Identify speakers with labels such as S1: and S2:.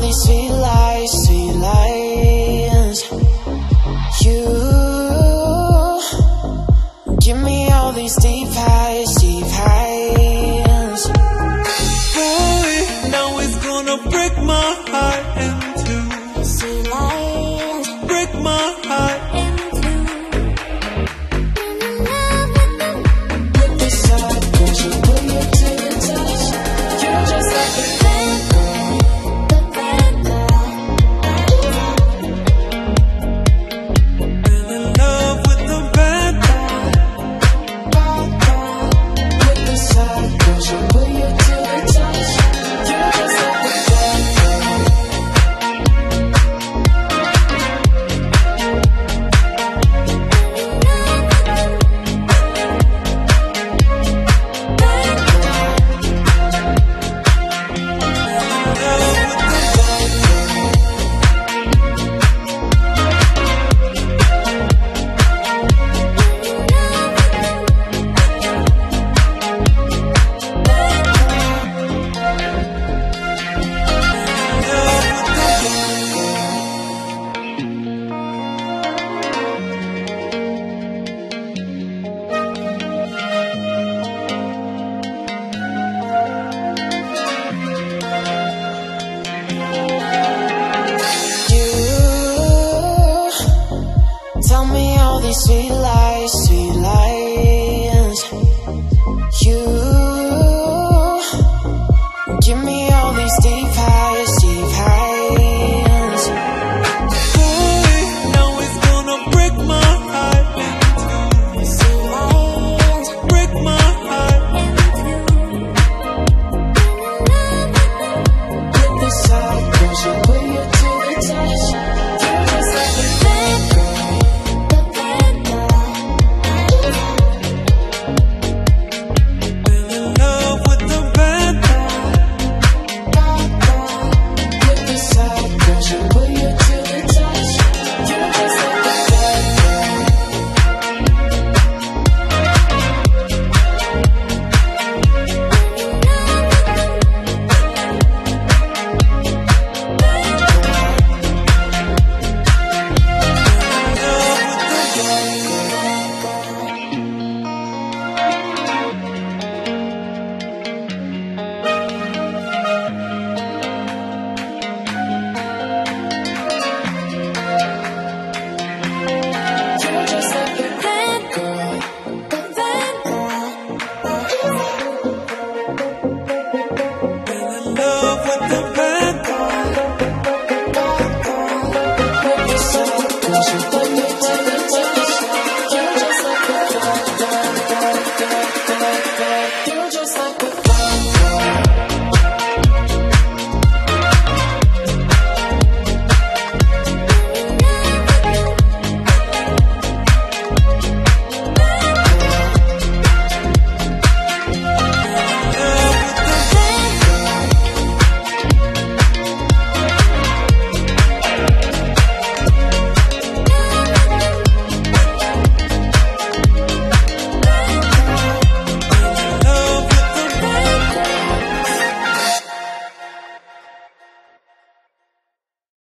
S1: these sweet lies, sweet lies. You give me all these deep highs, deep highs.
S2: Boy, now it's gonna break my heart in two.
S1: Sweet lies,
S2: Break my heart.
S1: with the sun, cause you put me to the touch. You're just like the bad girl, the bad girl.
S2: Fell in love with the bad girl.
S1: With the sun, cause you put you to the touch. You're just like the bad girl. You tell me all these sweet lies, sweet lies.